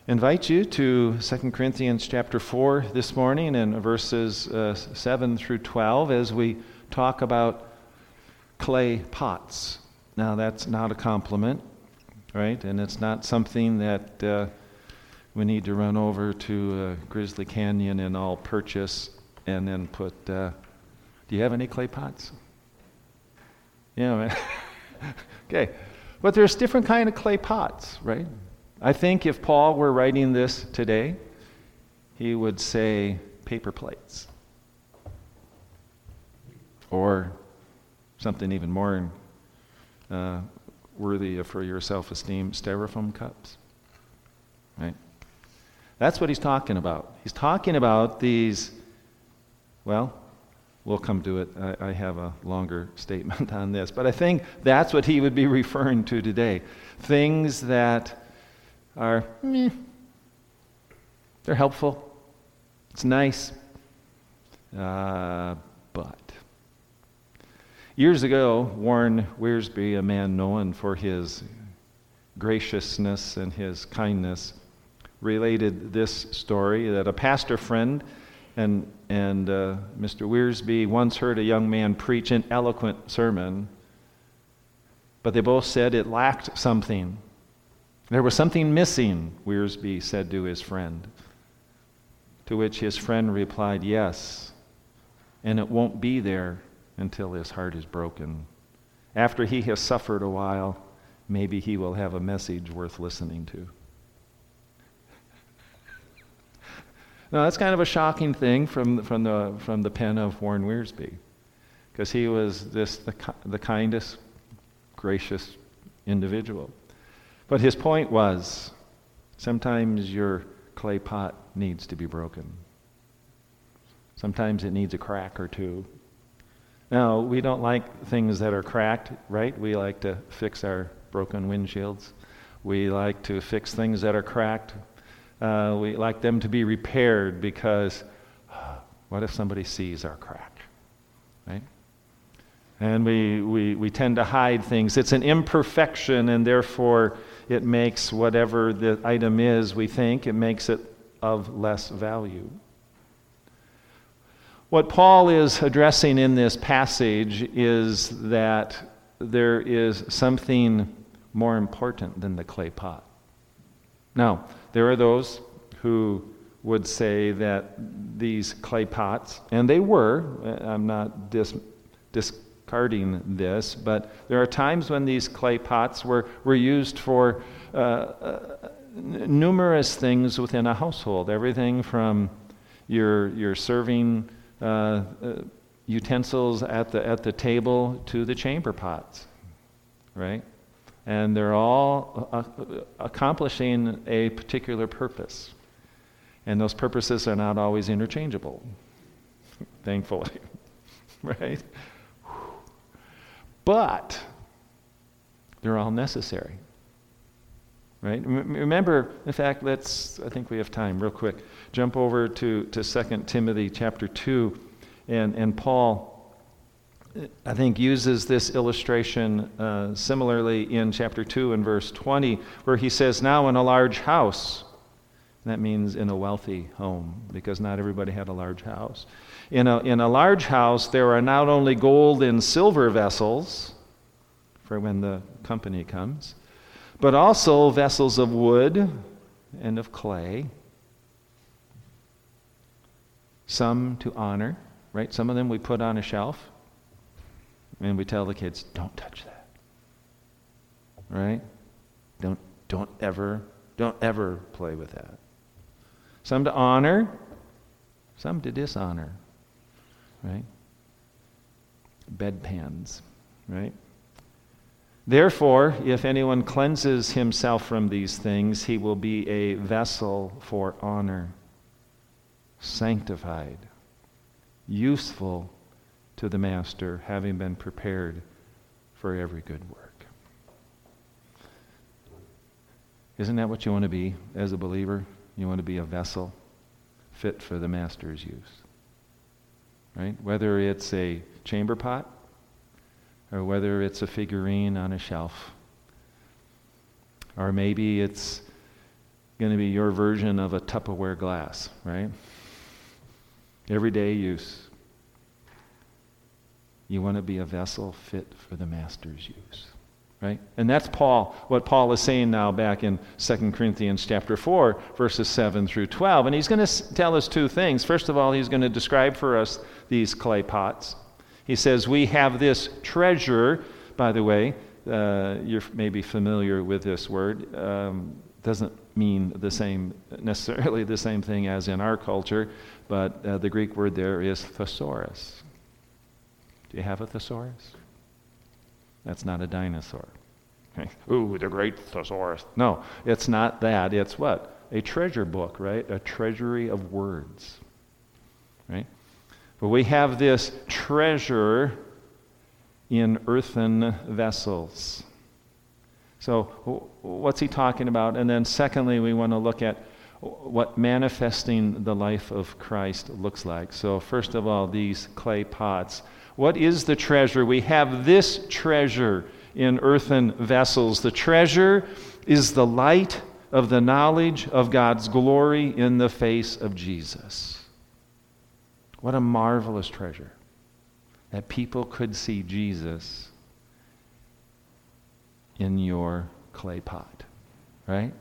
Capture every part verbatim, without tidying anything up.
invite you to Second Corinthians chapter four this morning and verses uh, seven through twelve as we talk about clay pots. Now that's not a compliment, right? And it's not something that uh, we need to run over to uh, Grizzly Canyon and all purchase and then put, uh, do you have any clay pots? Yeah, man. Okay. But there's different kind of clay pots, right? I think if Paul were writing this today, he would say paper plates. Or something even more uh, worthy of, for your self-esteem, styrofoam cups. Right? That's what he's talking about. He's talking about these, well, we'll come to it. I, I have a longer statement on this. But I think that's what he would be referring to today. Things that are, meh, they're helpful. It's nice. Uh, but years ago, Warren Wiersbe, a man known for his graciousness and his kindness, related this story that a pastor friend and and uh, Mister Wiersbe once heard a young man preach an eloquent sermon, but they both said it lacked something. There was something missing, Wiersbe said to his friend. To which his friend replied, yes, and it won't be there until his heart is broken. After he has suffered a while, maybe he will have a message worth listening to. Now that's kind of a shocking thing from from the from the pen of Warren Wiersbe, because he was this the the kindest, gracious individual. But his point was, sometimes your clay pot needs to be broken. Sometimes it needs a crack or two. Now, we don't like things that are cracked, right? We like to fix our broken windshields. We like to fix things that are cracked. Uh, we like them to be repaired because what if somebody sees our crack, right? And we, we, we tend to hide things. It's an imperfection, and therefore it makes whatever the item is, we think, it makes it of less value. What Paul is addressing in this passage is that there is something more important than the clay pot. Now, there are those who would say that these clay pots, and they were, I'm not dis, discarding this, but there are times when these clay pots were, were used for uh, uh, numerous things within a household. Everything from your your serving uh, uh, utensils at the at the table to the chamber pots, right? And they're all uh, accomplishing a particular purpose. And those purposes are not always interchangeable, thankfully, right? But they're all necessary, right? M- remember, in fact, let's, I think we have time, real quick. Jump over to, to Second Timothy chapter two, and, and Paul, I think, uses this illustration uh, similarly in chapter two and verse twenty, where he says, now in a large house, that means in a wealthy home, because not everybody had a large house. In a, in a large house, there are not only gold and silver vessels, for when the company comes, but also vessels of wood and of clay, some to honor, right? Some of them we put on a shelf, and we tell the kids, don't touch that. Right? Don't don't ever, don't ever play with that. Some to honor, some to dishonor. Right? Bedpans, right? Therefore, if anyone cleanses himself from these things, he will be a vessel for honor, sanctified, useful to the master, having been prepared for every good work. Isn't that what you want to be as a believer? You want to be a vessel fit for the master's use. Right? Whether it's a chamber pot or whether it's a figurine on a shelf, or maybe it's going to be your version of a Tupperware glass, right? Everyday use. You want to be a vessel fit for the master's use, right? And that's Paul, what Paul is saying now back in Second Corinthians chapter four, verses seven through twelve. And he's going to tell us two things. First of all, he's going to describe for us these clay pots. He says, we have this treasure, by the way, uh, you're maybe familiar with this word, um, doesn't mean the same, necessarily the same thing as in our culture, but uh, the Greek word there is thesaurus. Do you have a thesaurus? That's not a dinosaur. Okay. Ooh, the great thesaurus. No, it's not that. It's what? A treasure book, right? A treasury of words, right? But we have this treasure in earthen vessels. So what's he talking about? And then secondly, we want to look at what manifesting the life of Christ looks like. So first of all, these clay pots. What is the treasure? We have this treasure in earthen vessels. The treasure is the light of the knowledge of God's glory in the face of Jesus. What a marvelous treasure that people could see Jesus in your clay pot, right?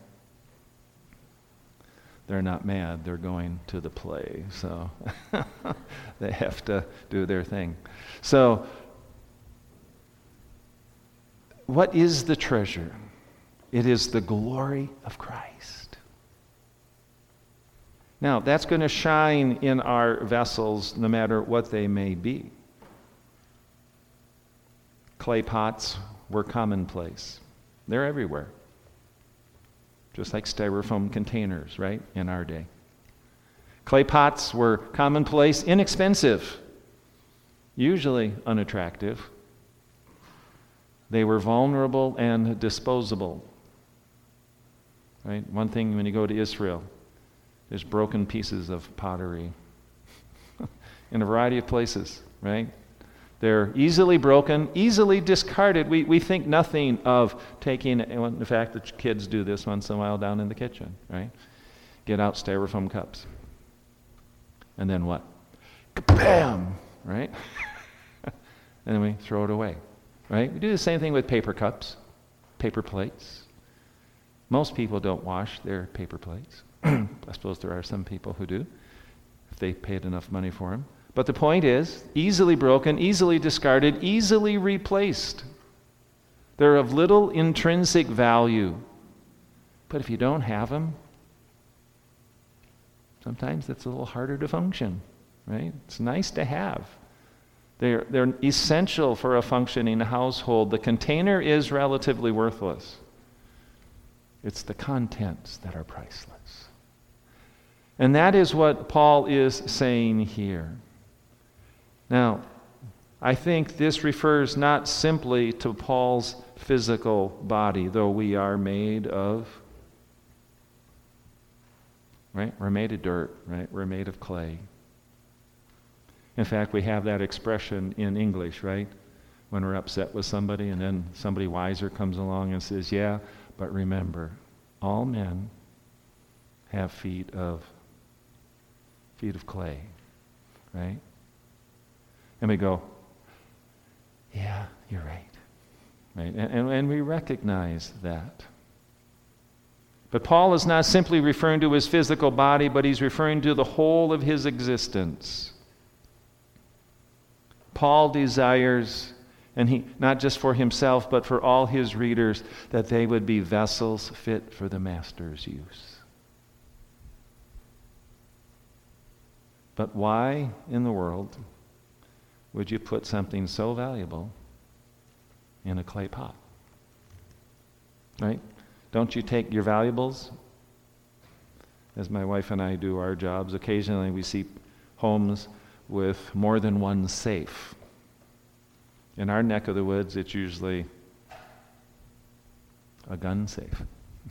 They're not mad, they're going to the play, so they have to do their thing. So, what is the treasure? It is the glory of Christ. Now, that's going to shine in our vessels no matter what they may be. Clay pots were commonplace. They're everywhere. Just like styrofoam containers, right, in our day. Clay pots were commonplace, inexpensive, usually unattractive. They were vulnerable and disposable. Right? One thing when you go to Israel, there's broken pieces of pottery in a variety of places, right? They're easily broken, easily discarded. We we think nothing of taking, in fact, the kids do this once in a while down in the kitchen, right? Get out styrofoam cups. And then what? Bam! Right? And then we throw it away, right? We do the same thing with paper cups, paper plates. Most people don't wash their paper plates. I suppose there are some people who do, if they paid enough money for them. But the point is, easily broken, easily discarded, easily replaced. They're of little intrinsic value. But if you don't have them, sometimes it's a little harder to function, right? It's nice to have. They're, they're essential for a functioning household. The container is relatively worthless. It's the contents that are priceless. And that is what Paul is saying here. Now, I think this refers not simply to Paul's physical body, though we are made of, right? We're made of dirt, right? We're made of clay. In fact, we have that expression in English, right? When we're upset with somebody and then somebody wiser comes along and says, yeah, but remember, all men have feet of feet of clay, right? And we go, yeah, you're right. Right? And, and, and we recognize that. But Paul is not simply referring to his physical body, but he's referring to the whole of his existence. Paul desires, and he not just for himself, but for all his readers, that they would be vessels fit for the master's use. But why in the world would you put something so valuable in a clay pot? Right? Don't you take your valuables? As my wife and I do our jobs, occasionally we see homes with more than one safe. In our neck of the woods, it's usually a gun safe.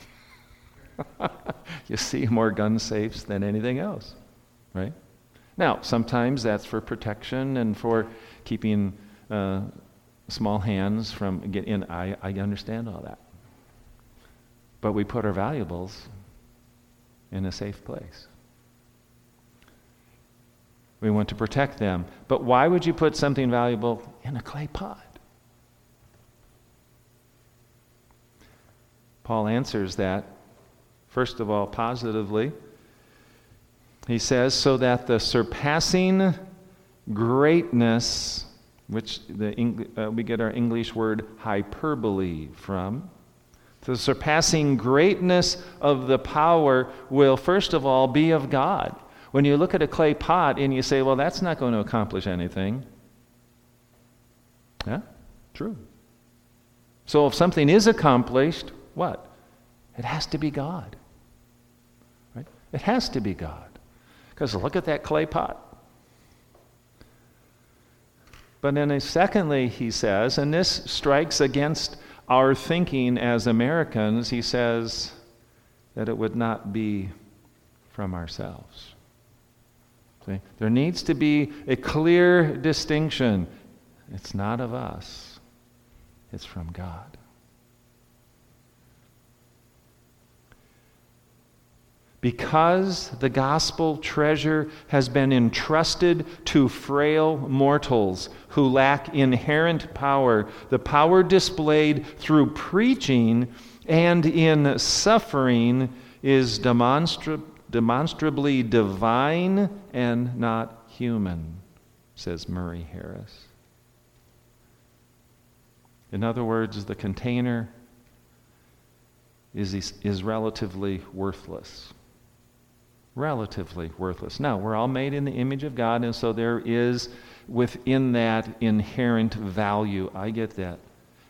You see more gun safes than anything else, right? Now, sometimes that's for protection and for keeping uh, small hands from getting in. I, I understand all that. But we put our valuables in a safe place. We want to protect them. But why would you put something valuable in a clay pot? Paul answers that, first of all, positively. He says, so that the surpassing greatness, which the Eng- uh, we get our English word hyperbole from, the surpassing greatness of the power will, first of all, be of God. When you look at a clay pot and you say, well, that's not going to accomplish anything. Yeah, true. So if something is accomplished, what? It has to be God. Right? It has to be God. Because look at that clay pot. But then secondly, he says, and this strikes against our thinking as Americans, he says that it would not be from ourselves. See? There needs to be a clear distinction. It's not of us. It's from God. Because the gospel treasure has been entrusted to frail mortals who lack inherent power, the power displayed through preaching and in suffering is demonstra- demonstrably divine and not human, says Murray Harris. In other words, the container is, is relatively worthless. Relatively worthless. Now, we're all made in the image of God, and so there is within that inherent value. I get that.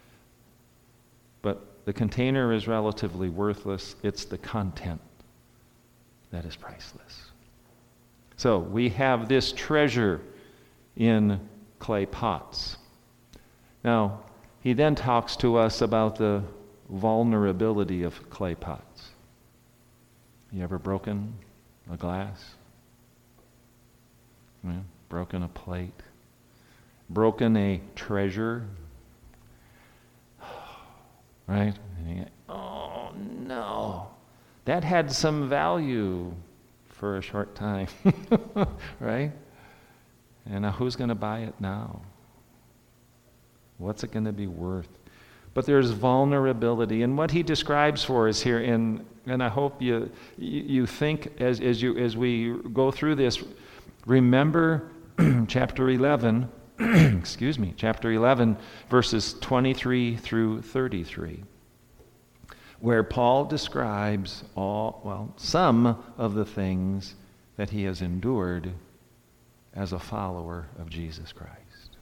But the container is relatively worthless. It's the content that is priceless. So we have this treasure in clay pots. Now, he then talks to us about the vulnerability of clay pots. You ever broken a glass? Yeah, broken a plate? Broken a treasure? Right? And you go, oh no. That had some value for a short time. Right? And now who's going to buy it now? What's it going to be worth? But there's vulnerability, and what he describes for us here, in, and I hope you you think as as you as we go through this, remember chapter eleven, excuse me, chapter eleven, verses twenty-three through thirty-three, where Paul describes all well some of the things that he has endured as a follower of Jesus Christ.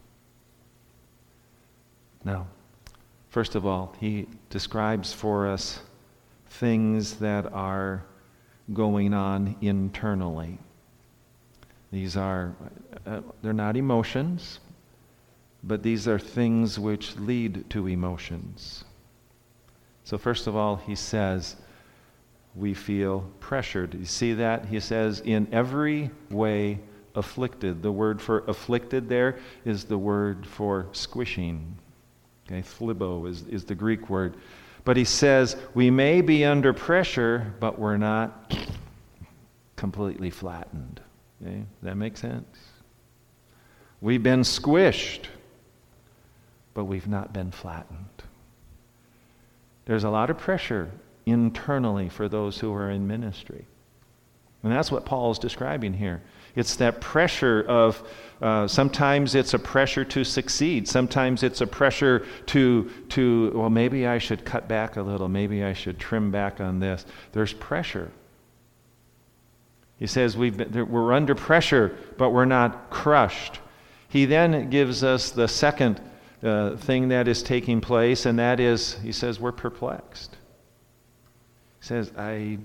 Now, first of all, he describes for us things that are going on internally. These are, uh, they're not emotions, but these are things which lead to emotions. So first of all, he says, we feel pressured. You see that? He says, in every way afflicted. The word for afflicted there is the word for squishing. Okay, phlibo is, is the Greek word. But he says, we may be under pressure, but we're not completely flattened. Okay, does that make sense? We've been squished, but we've not been flattened. There's a lot of pressure internally for those who are in ministry. And that's what Paul is describing here. It's that pressure of, uh, sometimes it's a pressure to succeed. Sometimes it's a pressure to, to, well, maybe I should cut back a little. Maybe I should trim back on this. There's pressure. He says we've been, we're under pressure, but we're not crushed. He then gives us the second uh, thing that is taking place, and that is, he says, we're perplexed. He says, I...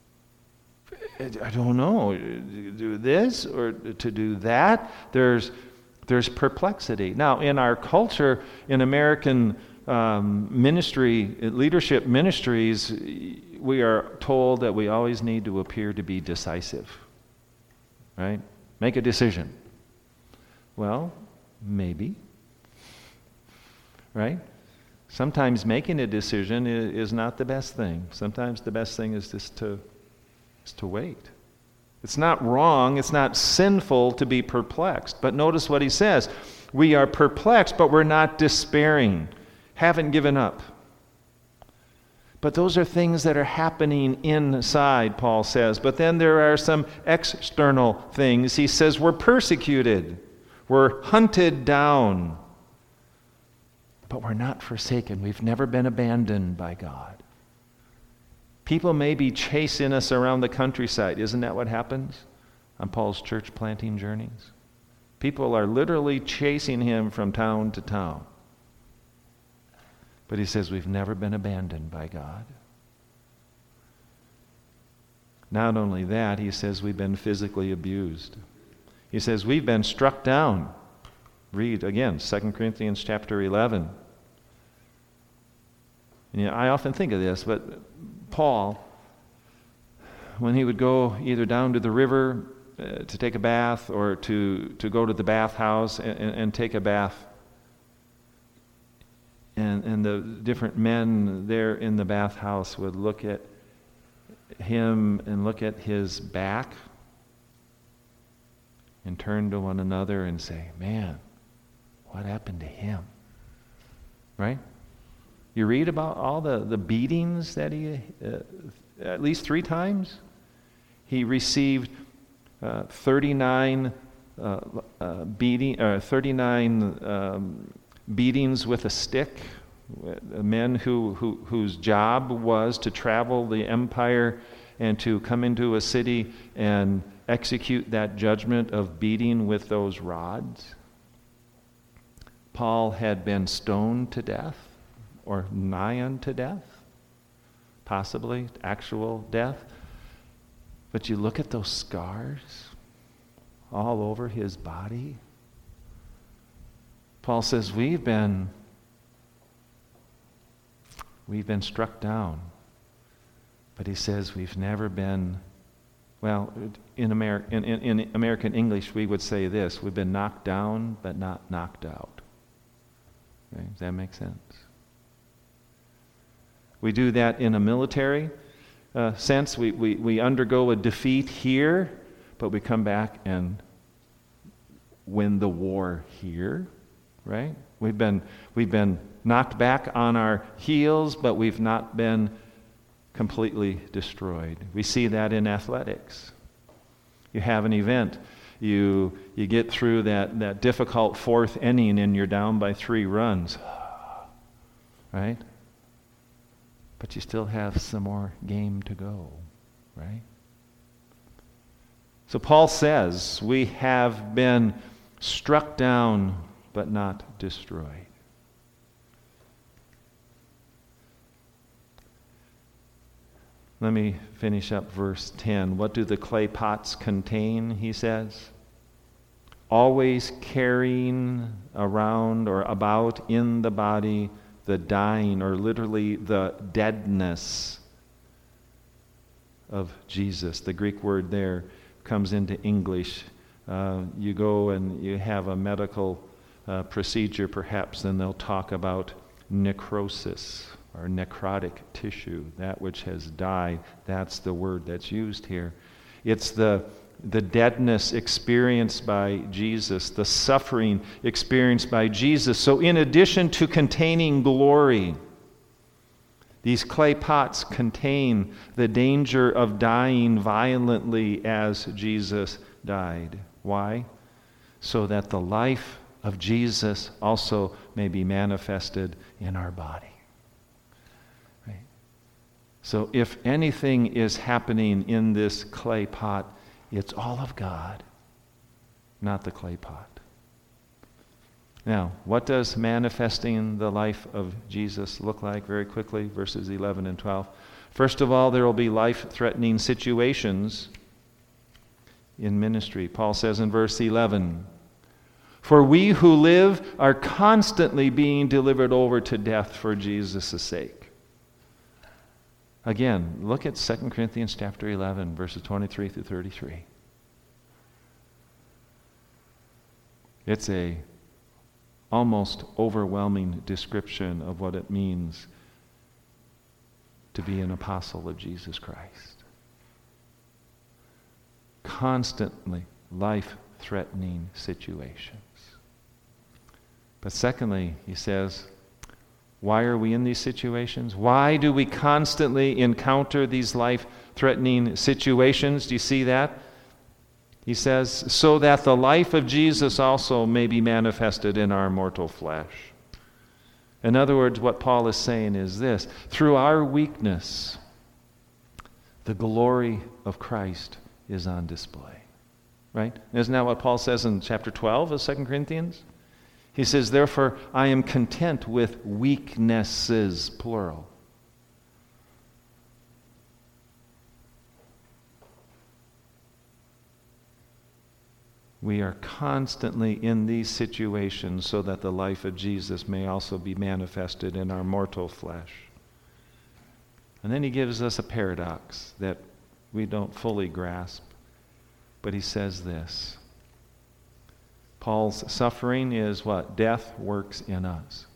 I don't know, to do this or to do that. There's there's perplexity. Now, in our culture, in American um, ministry, leadership ministries, we are told that we always need to appear to be decisive. Right? Make a decision. Well, maybe. Right? Sometimes making a decision is, is not the best thing. Sometimes the best thing is just to is to wait. It's not wrong, it's not sinful to be perplexed. But notice what he says. We are perplexed, but we're not despairing, haven't given up. But those are things that are happening inside, Paul says. But then there are some external things. He says we're persecuted, we're hunted down, but we're not forsaken. We've never been abandoned by God. People may be chasing us around the countryside. Isn't that what happens on Paul's church planting journeys? People are literally chasing him from town to town. But he says we've never been abandoned by God. Not only that, he says we've been physically abused. He says we've been struck down. Read again, Second Corinthians chapter eleven. And, you know, I often think of this, but Paul, when he would go either down to the river uh, to take a bath or to, to go to the bathhouse and, and, and take a bath, And, and the different men there in the bathhouse would look at him and look at his back and turn to one another and say, man, what happened to him? Right? You read about all the, the beatings that he, uh, at least three times, he received uh, thirty-nine uh, uh, beating, uh, thirty-nine um, beatings with a stick, men who, who whose job was to travel the empire and to come into a city and execute that judgment of beating with those rods. Paul had been stoned to death, or nigh unto death, possibly actual death. But you look at those scars all over his body. Paul says, we've been we've been struck down. But he says we've never been, well, in, Ameri- in, in, in American English we would say this, we've been knocked down but not knocked out. Okay? Does that make sense? We do that in a military uh, sense. We, we, we undergo a defeat here, but we come back and win the war here. Right? We've been we've been knocked back on our heels, but we've not been completely destroyed. We see that in athletics. You have an event, you you get through that, that difficult fourth inning and you're down by three runs. Right? But you still have some more game to go, right? So Paul says we have been struck down but not destroyed. Let me finish up verse ten. What do the clay pots contain, he says? Always carrying around or about in the body the dying, or literally the deadness of Jesus. The Greek word there comes into English. Uh, you go and you have a medical Uh, procedure perhaps, then they'll talk about necrosis or necrotic tissue, that which has died. That's the word that's used here. It's the the deadness experienced by Jesus, the suffering experienced by Jesus. So in addition to containing glory, these clay pots contain the danger of dying violently as Jesus died. Why? So that the life of Jesus also may be manifested in our body. Right? So if anything is happening in this clay pot, it's all of God, not the clay pot. Now, what does manifesting the life of Jesus look like? Very quickly, verses eleven and twelve. First of all, there will be life-threatening situations in ministry. Paul says in verse eleven, "For we who live are constantly being delivered over to death for Jesus' sake." Again, look at Second Corinthians chapter eleven, verses twenty-three through thirty-three. It's a almost overwhelming description of what it means to be an apostle of Jesus Christ. constantly life-threatening situations. But secondly, he says, why are we in these situations? Why do we constantly encounter these life-threatening situations? Do you see that? He says, so that the life of Jesus also may be manifested in our mortal flesh. In other words, what Paul is saying is this: through our weakness, the glory of Christ is on display. Right? Isn't that what Paul says in chapter twelve of Second Corinthians? He says, therefore, I am content with weaknesses, plural. We are constantly in these situations so that the life of Jesus may also be manifested in our mortal flesh. And then he gives us a paradox that we don't fully grasp. But he says this: Paul's suffering is what? Death works in us.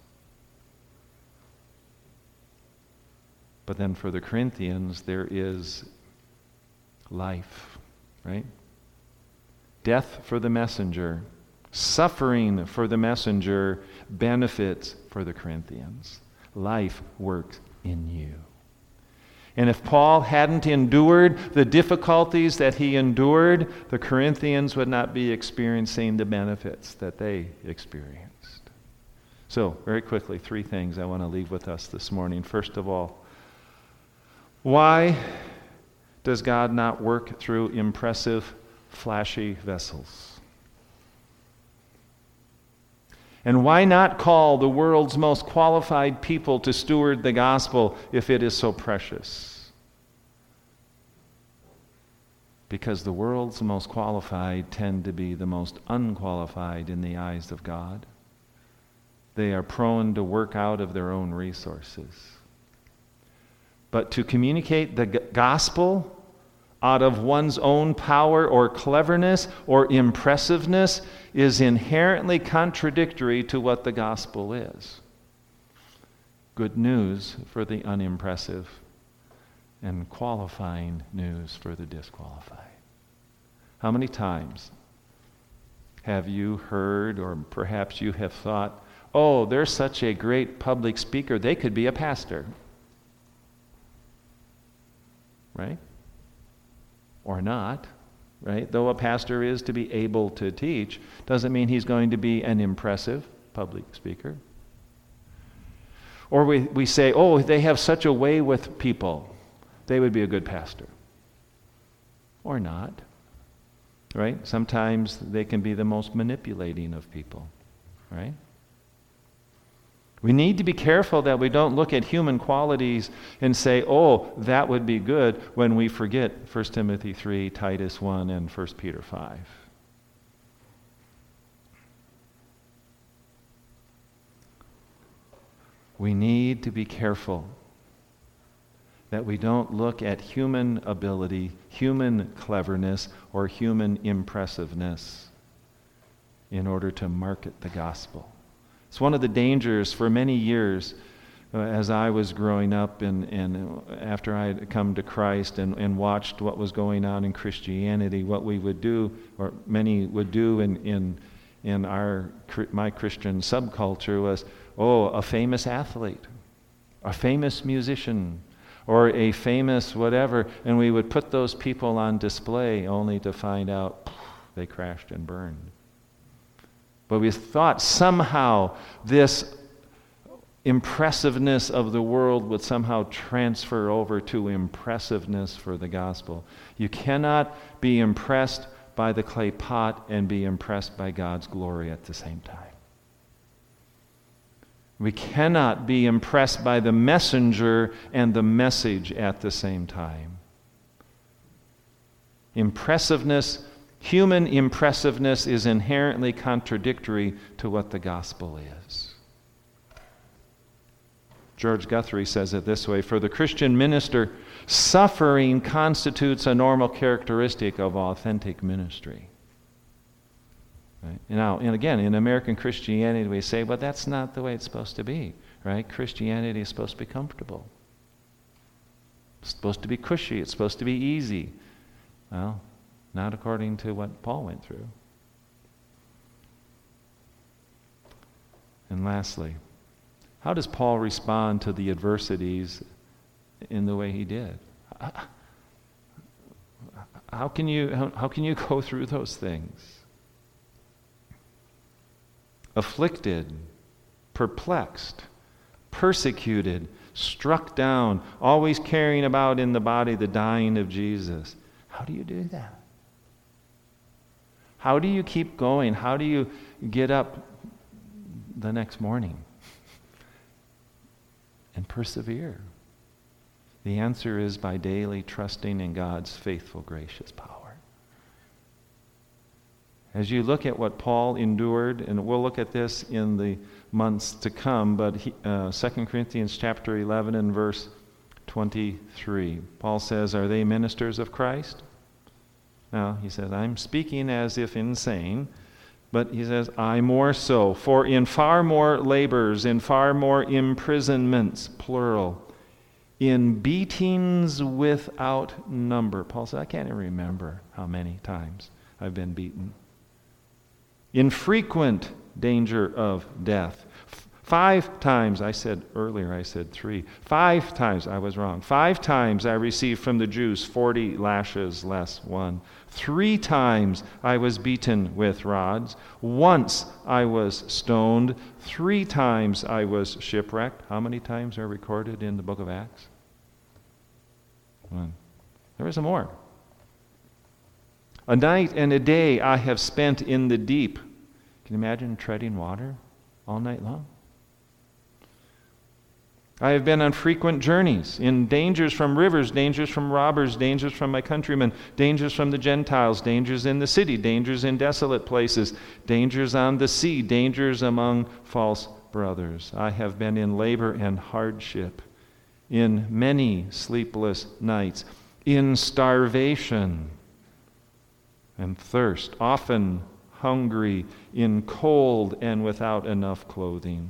But then for the Corinthians, there is life, right? Death for the messenger, suffering for the messenger, benefits for the Corinthians. Life works in you. And if Paul hadn't endured the difficulties that he endured, the Corinthians would not be experiencing the benefits that they experienced. So, very quickly, three things I want to leave with us this morning. First of all, why does God not work through impressive, flashy vessels? And why not call the world's most qualified people to steward the gospel if it is so precious? Because the world's most qualified tend to be the most unqualified in the eyes of God. They are prone to work out of their own resources. But to communicate the g- gospel out of one's own power or cleverness or impressiveness is inherently contradictory to what the gospel is. Good news for the unimpressive and qualifying news for the disqualified. How many times have you heard, or perhaps you have thought, oh, they're such a great public speaker, they could be a pastor? Right? Or not, right? Though a pastor is to be able to teach, doesn't mean he's going to be an impressive public speaker. Or we, we say, oh, they have such a way with people, they would be a good pastor. Or not, right? Sometimes they can be the most manipulating of people, right? We need to be careful that we don't look at human qualities and say, oh, that would be good, when we forget First Timothy three, Titus one, and First Peter five. We need to be careful that we don't look at human ability, human cleverness, or human impressiveness in order to market the gospel. It's one of the dangers for many years uh, as I was growing up and, and after I had come to Christ and, and watched what was going on in Christianity, what we would do, or many would do in, in, in our my Christian subculture was, oh, a famous athlete, a famous musician, or a famous whatever, and we would put those people on display only to find out they crashed and burned. But we thought somehow this impressiveness of the world would somehow transfer over to impressiveness for the gospel. You cannot be impressed by the clay pot and be impressed by God's glory at the same time. We cannot be impressed by the messenger and the message at the same time. Impressiveness Human impressiveness is inherently contradictory to what the gospel is. George Guthrie says it this way: for the Christian minister, suffering constitutes a normal characteristic of authentic ministry. Right? Now, and again, in American Christianity, we say, well, that's not the way it's supposed to be, right? Christianity is supposed to be comfortable. It's supposed to be cushy. It's supposed to be easy. Well, not according to what Paul went through. And lastly, how does Paul respond to the adversities in the way he did? How can you, how, how can you go through those things? Afflicted, perplexed, persecuted, struck down, always carrying about in the body the dying of Jesus. How do you do that? How do you keep going? How do you get up the next morning and persevere? The answer is by daily trusting in God's faithful, gracious power. As you look at what Paul endured, and we'll look at this in the months to come, but he, uh, Second Corinthians chapter eleven and verse twenty-three, Paul says, are they ministers of Christ? Now, he says, I'm speaking as if insane, but he says, I more so, for in far more labors, in far more imprisonments, plural, in beatings without number. Paul said, I can't even remember how many times I've been beaten. In frequent danger of death. F- five times, I said earlier, I said three. Five times, I was wrong. Five times I received from the Jews forty lashes less one. Three times I was beaten with rods. Once I was stoned. Three times I was shipwrecked. How many times are recorded in the book of Acts? One. There is more. A night and a day I have spent in the deep. Can you imagine treading water all night long? I have been on frequent journeys, in dangers from rivers, dangers from robbers, dangers from my countrymen, dangers from the Gentiles, dangers in the city, dangers in desolate places, dangers on the sea, dangers among false brothers. I have been in labor and hardship, in many sleepless nights, in starvation and thirst, often hungry, in cold and without enough clothing.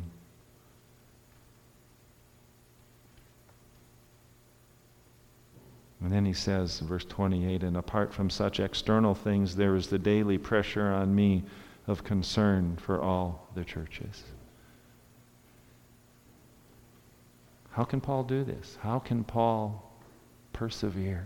And then he says, verse twenty-eight, and apart from such external things, there is the daily pressure on me of concern for all the churches. How can Paul do this? How can Paul persevere?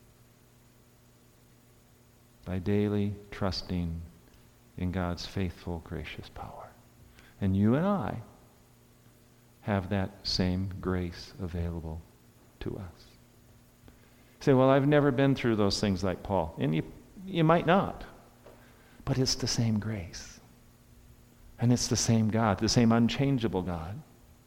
By daily trusting in God's faithful, gracious power. And you and I have that same grace available to us. Say, well, I've never been through those things like Paul. And you, you might not. But it's the same grace. And it's the same God, the same unchangeable God.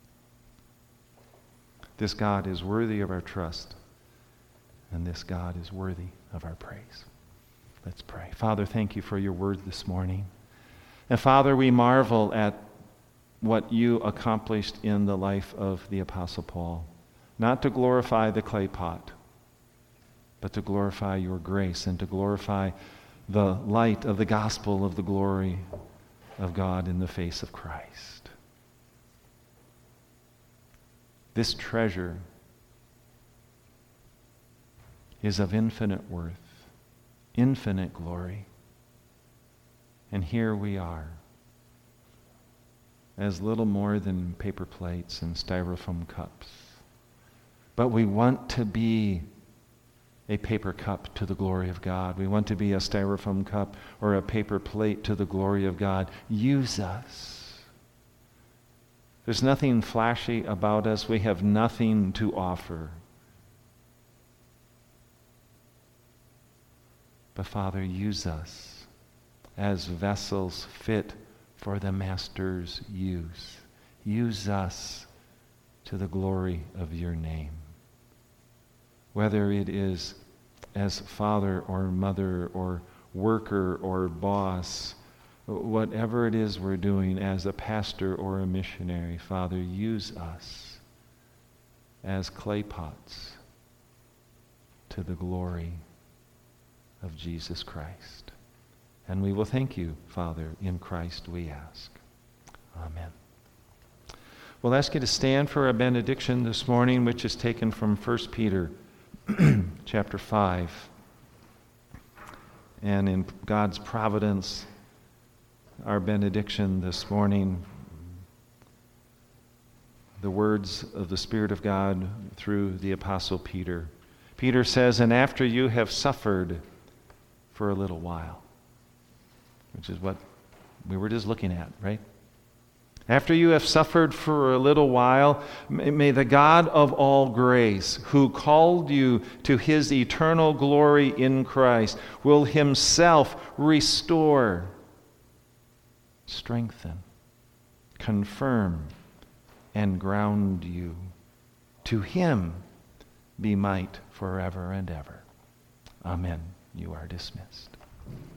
This God is worthy of our trust. And this God is worthy of our praise. Let's pray. Father, thank you for your word this morning. And Father, we marvel at what you accomplished in the life of the Apostle Paul. Not to glorify the clay pot, but to glorify your grace and to glorify the light of the gospel of the glory of God in the face of Christ. This treasure is of infinite worth, infinite glory. And here we are, as little more than paper plates and styrofoam cups. But we want to be a paper cup to the glory of God. We want to be a styrofoam cup or a paper plate to the glory of God. Use us. There's nothing flashy about us. We have nothing to offer. But Father, use us as vessels fit for the Master's use. Use us to the glory of your name. Whether it is as father or mother or worker or boss, whatever it is we're doing as a pastor or a missionary, Father, use us as clay pots to the glory of Jesus Christ. And we will thank you, Father, in Christ we ask. Amen. We'll ask you to stand for a benediction this morning, which is taken from First Peter chapter five. And in God's providence, our benediction this morning, the words of the Spirit of God through the Apostle Peter. Peter says, and after you have suffered for a little while, which is what we were just looking at, right? After you have suffered for a little while, may the God of all grace, who called you to his eternal glory in Christ, will himself restore, strengthen, confirm, and ground you. To him be might forever and ever. Amen. You are dismissed.